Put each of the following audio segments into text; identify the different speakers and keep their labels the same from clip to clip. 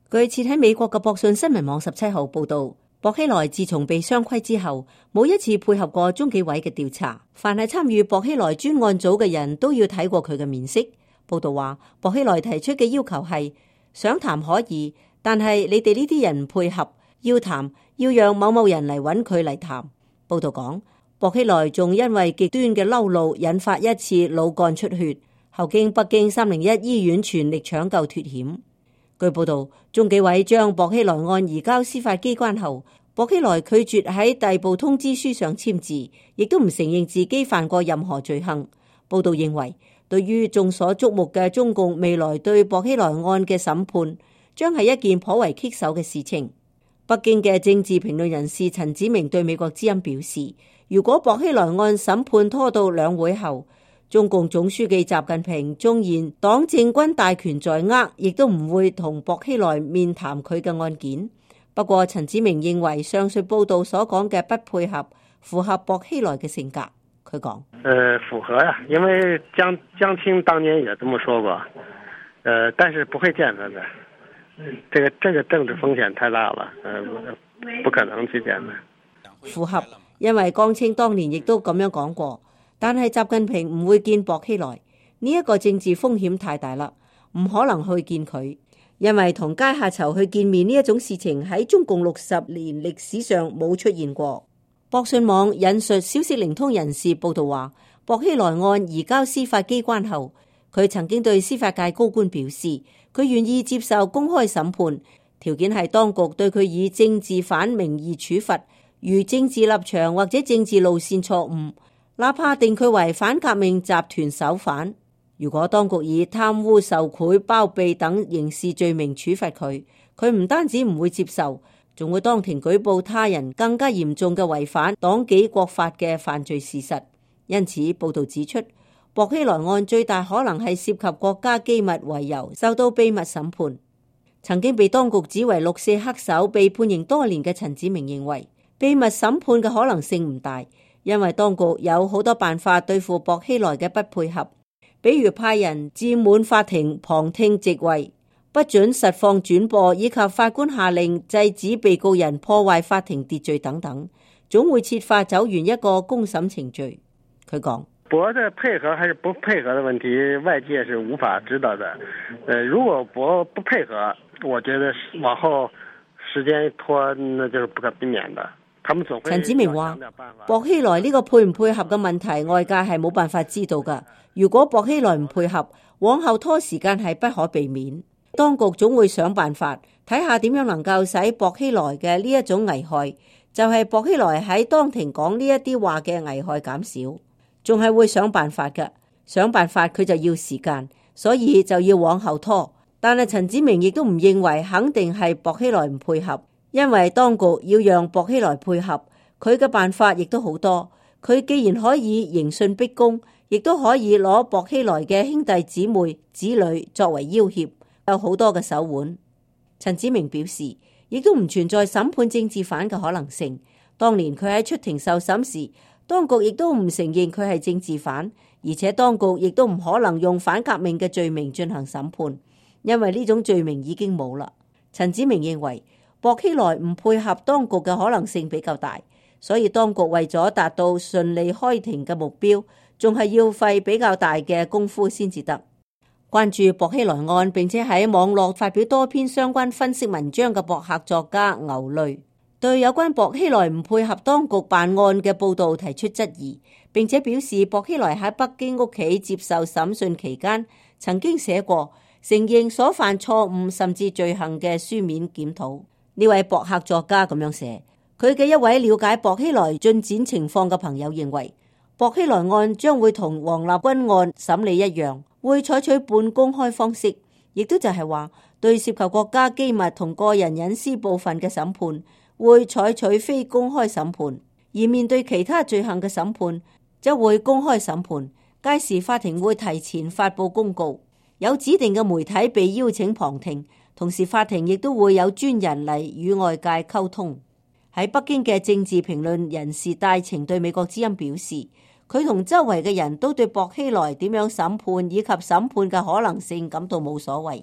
Speaker 1: 據設喺美國嘅博訊新聞網17號報道，薄熙來自從被雙規之後，冇一次配合過中紀委嘅調查。凡係參與薄熙來專案組嘅人都要睇過佢嘅面色。報道話，薄熙來提出嘅要求係想談可以，但係你哋呢啲人配合，要談要讓某某人嚟揾佢嚟談。報道講，薄熙來仲因為極端嘅嬲怒引發一次腦幹出血，後經北京301醫院全力搶救脫險。據報道，中紀委將薄熙來案移交司法機關後，薄熙來拒絕喺逮捕通知書上簽字，亦都唔承認自己犯過任何罪行。報道認為，對於眾所矚目嘅中共未來對薄熙來案嘅審判，將係一件頗為棘手嘅事情。北京嘅政治評論人士陳子明對美國之音表示，如果薄熙來案審判拖到兩會後，中共總書記習近平縱然黨政軍大權在握，亦都唔會同薄熙來面談佢嘅案件。不過陳子明認為上述報道所講嘅不配合符合薄熙來嘅性格。佢講：
Speaker 2: 符合呀，因為江青當年也這麼說過，但是不會見他的，這個政治風險太大了，不可能去見他。
Speaker 1: 符合，因為江青當年亦都咁樣講過。但係習近平唔會見薄熙來，呢一個政治風險太大啦，唔可能去見佢，因為同階下囚去見面呢一種事情喺中共60年歷史上冇出現過。博訊網引述消息靈通人士報道話，薄熙來案移交司法機關後，佢曾經對司法界高官表示，佢願意接受公開審判，條件係當局對佢以政治犯名義處罰，如政治立場或者政治路線錯誤，哪怕定佢為反革命集團首犯。如果當局以貪污受賄包庇等刑事罪名處罰佢，佢唔單止唔會接受，仲會當庭舉報他人更加嚴重嘅違反黨紀國法嘅犯罪事實。因此報道指出，薄熙來案最大可能係涉及國家機密為由受到秘密審判。曾經被當局指為6·4黑手被判刑多年嘅陳子明認為，秘密審判嘅可能性唔大，因為當局有好多辦法對付薄熙來嘅不配合，比如派人佔滿法庭旁聽席位，不准實況轉播，以及法官下令制止被告人破壞法庭秩序等等，總會設法走完一個公審程序。佢講：
Speaker 2: 薄的配合還是不配合的問題，外界是無法知道的。如果薄不配合，我覺得往後時間一拖，那就是不可避免的。
Speaker 1: 陳子明話：薄熙來呢個配唔配合嘅問題，外界係冇辦法知道㗎。如果薄熙來唔配合，往後拖時間係不可避免。當局總會想辦法，睇下點樣能夠使薄熙來嘅呢一種危害，就係薄熙來喺當庭講呢一啲話嘅危害減少，仲係會想辦法㗎。想辦法佢就要時間，所以就要往後拖。但係陳子明亦都唔認為肯定係薄熙來唔配合。因為當局要讓薄熙來配合，佢嘅辦法亦都好多。佢既然可以刑訊逼供，亦都可以攞薄熙來嘅兄弟姊妹、子女作為要挾，有好多嘅手腕。陳子明表示，亦都唔存在審判政治犯嘅可能性。當年佢喺出庭受審時，當局亦都唔承認佢係政治犯，而且當局亦都唔可能用反革命嘅罪名進行審判，因為呢種罪名已經冇啦。陳子明認為，薄熙來唔配合當局嘅可能性比較大，所以當局為咗達到順利開庭嘅目標，仲係要費比較大嘅功夫先至得。關注薄熙來案並且喺網絡發表多篇相關分析文章嘅博客作家牛淚，對有關薄熙來唔配合當局辦案嘅報道提出質疑，並且表示薄熙來喺北京屋企接受審訊期間曾經寫過承認所犯錯誤甚至罪行嘅書面檢討。呢位博客作家咁樣寫，佢嘅一位了解薄熙來進展情況嘅朋友認為，薄熙來案將會同王立軍案審理一樣，會採取半公開方式，亦都就係話對涉及國家機密同個人隱私部分嘅審判會採取非公開審判，而面對其他罪行嘅審判則會公開審判。屆時法庭會提前發佈公告，有指定嘅媒體被邀請旁聽。同時法庭亦都會有專人嚟與外界溝通。喺北京嘅政治評論人士戴晴對美國之音表示，佢同周圍嘅人都對薄熙來點樣審判以及審判嘅可能性感到冇所謂。佢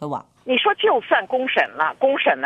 Speaker 1: 佢話：
Speaker 3: 你說就算公審了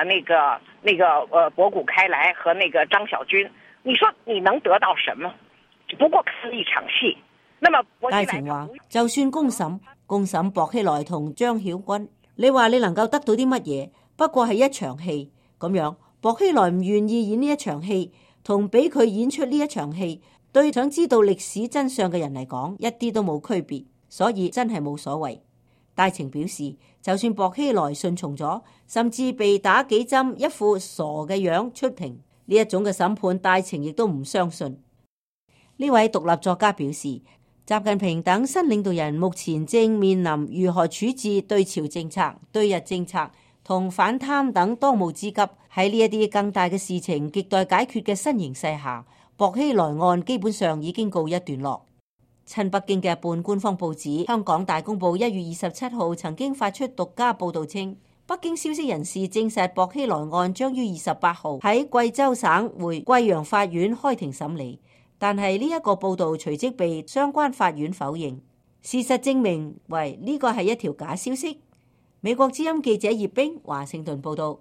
Speaker 3: 博古開來和那個張小軍，你說你能得到什麼？不過看一場戲。那麼
Speaker 1: 戴晴話：就算公審薄熙來同張曉軍，你話你能夠得到啲乜嘢？不過係一場戲咁樣。薄熙來唔願意演呢一場戲，同俾佢演出呢一場戲，對想知道歷史真相嘅人嚟講，一啲都冇區別，所以真係冇所謂。戴晴表示，就算薄熙來順從咗，甚至被打幾針，一副傻嘅樣出庭，呢一種嘅審判，戴晴亦都唔相信。呢位獨立作家表示，習近平等新領導人目前正面臨如何處置對朝政策、對日政策同反貪等當務之急。喺呢一啲更大嘅事情亟待解決嘅新形勢下，薄熙來案基本上已經告一段落。親北京嘅半官方報紙《香港大公報》1月27號曾經發出獨家報導稱，北京消息人士證實薄熙來案將於28號喺貴州省會貴陽法院開庭審理，但係呢一個報導隨即被相關法院否認。事實證明為呢個係一條假消息。美國之音記者葉冰華盛頓報導。